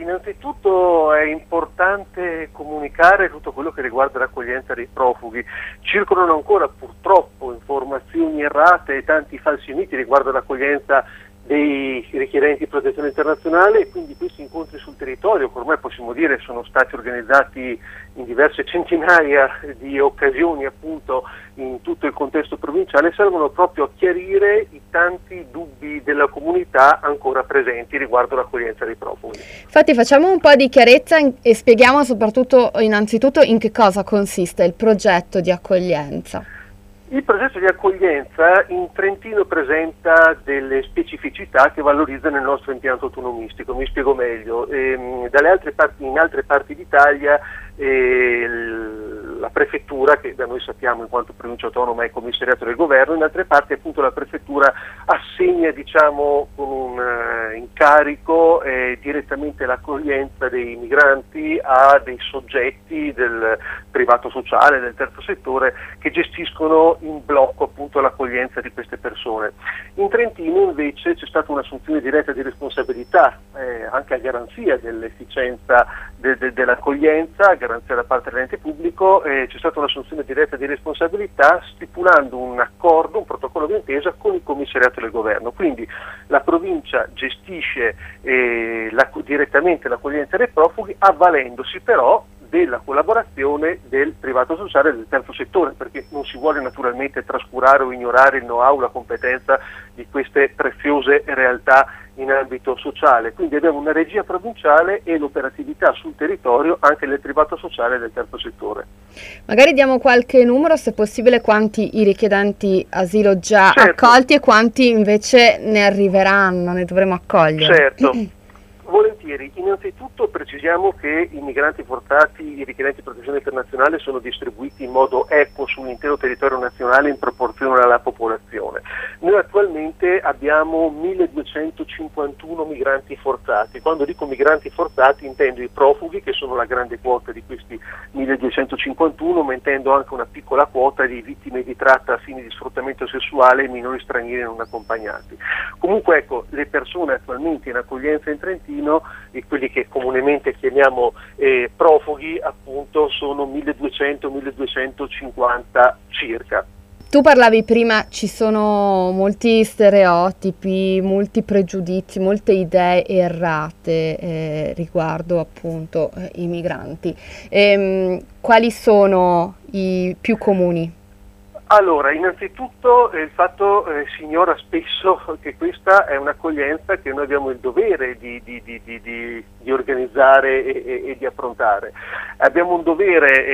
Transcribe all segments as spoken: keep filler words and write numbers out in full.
innanzitutto è importante comunicare tutto quello che riguarda l'accoglienza dei profughi. Circolano ancora purtroppo informazioni errate e tanti falsi miti riguardo l'accoglienza dei richiedenti protezione internazionale, e quindi questi incontri sul territorio, che ormai possiamo dire sono stati organizzati in diverse centinaia di occasioni appunto in tutto il contesto provinciale, servono proprio a chiarire i tanti dubbi della comunità ancora presenti riguardo l'accoglienza dei profughi. Infatti facciamo un po' di chiarezza e spieghiamo soprattutto innanzitutto in che cosa consiste il progetto di accoglienza. Il progetto di accoglienza in Trentino presenta delle specificità che valorizzano il nostro impianto autonomistico. Mi spiego meglio. Ehm, dalle altre parti, in altre parti d'Italia eh, la prefettura, che da noi sappiamo in quanto provincia autonoma è commissariato del governo, in altre parti appunto la prefettura assegna, diciamo, con un uh, incarico eh, direttamente l'accoglienza dei migranti a dei soggetti del privato sociale, del terzo settore, che gestiscono in blocco appunto l'accoglienza di queste persone. In Trentino invece c'è stata un'assunzione diretta di responsabilità, eh, anche a garanzia dell'efficienza de- de- dell'accoglienza, a garanzia da parte dell'ente pubblico, eh, c'è stata un'assunzione diretta di responsabilità stipulando un accordo, un protocollo d'intesa con il commissariato del governo. Quindi la provincia gestisce eh, la- direttamente l'accoglienza dei profughi, avvalendosi però della collaborazione del privato sociale e del terzo settore, perché non si vuole naturalmente trascurare o ignorare il know-how, la competenza di queste preziose realtà in ambito sociale. Quindi abbiamo una regia provinciale e l'operatività sul territorio anche del privato sociale e del terzo settore. Magari diamo qualche numero, se possibile, quanti i richiedenti asilo già certo. accolti e quanti invece ne arriveranno, ne dovremo accogliere. Certo. Volentieri. Innanzitutto precisiamo che i migranti forzati, i richiedenti protezione internazionale sono distribuiti in modo equo sull'intero territorio nazionale in proporzione alla popolazione. Noi attualmente abbiamo milleduecentocinquantuno migranti forzati. Quando dico migranti forzati intendo i profughi, che sono la grande quota di questi milleduecentocinquantuno, ma intendo anche una piccola quota di vittime di tratta a fini di sfruttamento sessuale e minori stranieri non accompagnati. Comunque ecco, le persone attualmente in accoglienza in Trentino, e quelli che comunemente chiamiamo eh, profughi, appunto, sono milleduecento milleduecentocinquanta circa. Tu parlavi prima, ci sono molti stereotipi, molti pregiudizi, molte idee errate eh, riguardo appunto eh, i migranti. Ehm, quali sono i più comuni? Allora, innanzitutto eh, il fatto eh, si ignora spesso che questa è un'accoglienza che noi abbiamo il dovere di, di, di, di, di, di organizzare e, e, e di approntare. Abbiamo un dovere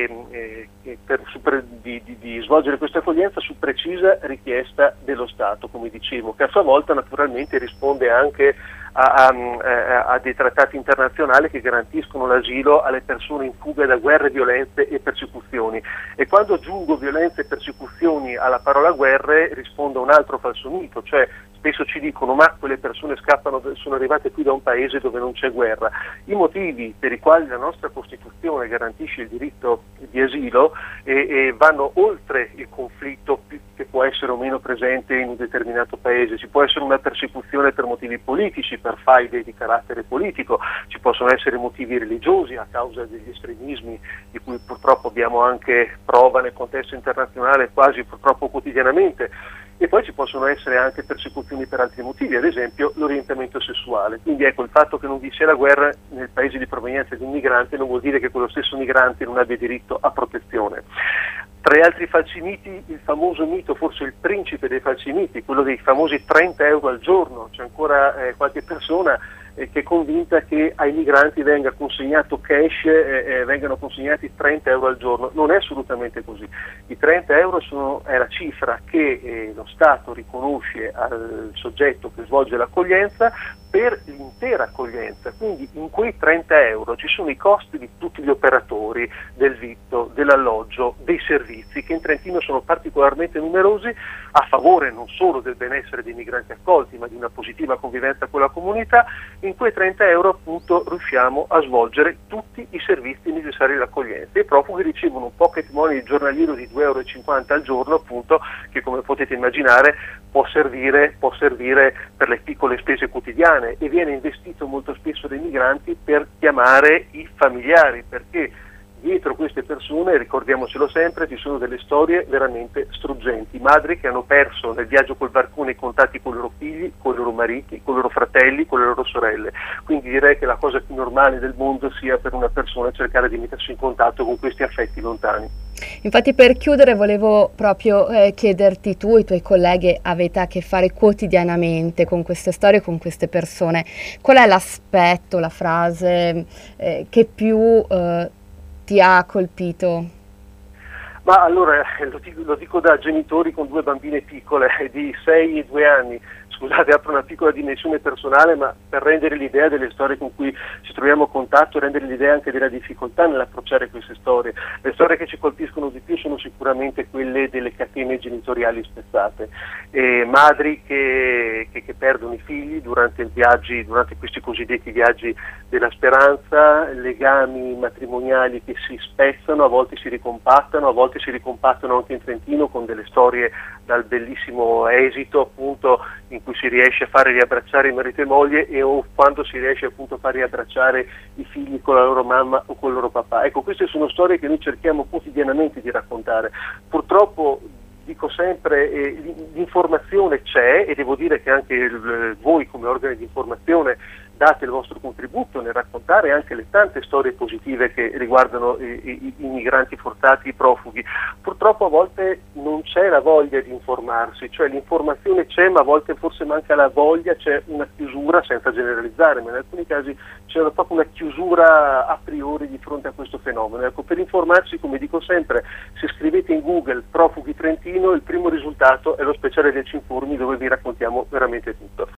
eh, eh, per, per, di, di, di svolgere questa accoglienza su precisa richiesta dello Stato, come dicevo, che a sua volta naturalmente risponde anche A, a, a dei trattati internazionali che garantiscono l'asilo alle persone in fuga da guerre, violenze e persecuzioni. E quando aggiungo violenze e persecuzioni alla parola guerre rispondo a un altro falso mito, cioè spesso ci dicono ma quelle persone scappano, sono arrivate qui da un paese dove non c'è guerra. I motivi per i quali la nostra Costituzione garantisce il diritto di asilo eh, eh, vanno oltre il conflitto che può essere o meno presente in un determinato paese. Ci può essere una persecuzione per motivi politici, per faide di carattere politico, ci possono essere motivi religiosi a causa degli estremismi di cui purtroppo abbiamo anche prova nel contesto internazionale quasi purtroppo quotidianamente. E poi ci possono essere anche persecuzioni per altri motivi, ad esempio l'orientamento sessuale. Quindi ecco, il fatto che non vi sia la guerra nel paese di provenienza di un migrante non vuol dire che quello stesso migrante non abbia diritto a protezione. Tra gli altri falsi miti, il famoso mito, forse il principe dei falsi miti, quello dei famosi trenta euro al giorno. C'è ancora eh, qualche persona eh, che è convinta che ai migranti venga consegnato cash, eh, eh, vengano consegnati trenta euro al giorno. Non è assolutamente così. I trenta euro sono, è la cifra che eh, lo Stato riconosce al soggetto che svolge l'accoglienza per l'intera accoglienza, quindi in quei trenta euro ci sono i costi di tutti gli operatori, del vitto, dell'alloggio, dei servizi, che in Trentino sono particolarmente numerosi, a favore non solo del benessere dei migranti accolti, ma di una positiva convivenza con la comunità, in quei trenta euro appunto riusciamo a svolgere tutti i servizi necessari all'accoglienza. I profughi ricevono un pocket money giornaliero di due euro e cinquanta al giorno, appunto, che come potete immaginare può servire, può servire per le piccole spese quotidiane, e viene investito molto spesso dai migranti per chiamare i familiari, perché dietro queste persone, ricordiamocelo sempre, ci sono delle storie veramente struggenti, madri che hanno perso nel viaggio col barcone i contatti con i loro figli, con i loro mariti, con i loro fratelli, con le loro sorelle. Quindi direi che la cosa più normale del mondo sia per una persona cercare di mettersi in contatto con questi affetti lontani. Infatti, per chiudere volevo proprio eh, chiederti, tu e i tuoi colleghi avete a che fare quotidianamente con queste storie, con queste persone, qual è l'aspetto, la frase eh, che più eh, ti ha colpito? Ma allora, lo dico, lo dico da genitori con due bambine piccole di sei e due anni. Scusate, apro una piccola dimensione personale, ma per rendere l'idea delle storie con cui ci troviamo a contatto, rendere l'idea anche della difficoltà nell'approcciare queste storie. Le storie che ci colpiscono di più sono sicuramente quelle delle catene genitoriali spezzate, e madri che, che, che perdono i figli durante, il viaggi, durante questi cosiddetti viaggi della speranza, legami matrimoniali che si spezzano, a volte si ricompattano, a volte si ricompattano anche in Trentino con delle storie dal bellissimo esito, appunto, in cui si riesce a fare riabbracciare il marito e moglie, e o quando si riesce appunto a far riabbracciare i figli con la loro mamma o con il loro papà. Ecco, queste sono storie che noi cerchiamo quotidianamente di raccontare. Purtroppo, dico sempre, eh, l'informazione c'è, e devo dire che anche il, voi come organi di informazione date il vostro contributo nel raccontare anche le tante storie positive che riguardano i, i, i migranti forzati, i profughi. Purtroppo a volte non c'è la voglia di informarsi, cioè l'informazione c'è, ma a volte forse manca la voglia, c'è una chiusura, senza generalizzare, ma in alcuni casi c'è proprio una chiusura a priori di fronte a questo fenomeno. Ecco, per informarsi, come dico sempre, se scrivete in Google profughi Trentino, il primo risultato è lo speciale del Cinformi, dove vi raccontiamo veramente tutto.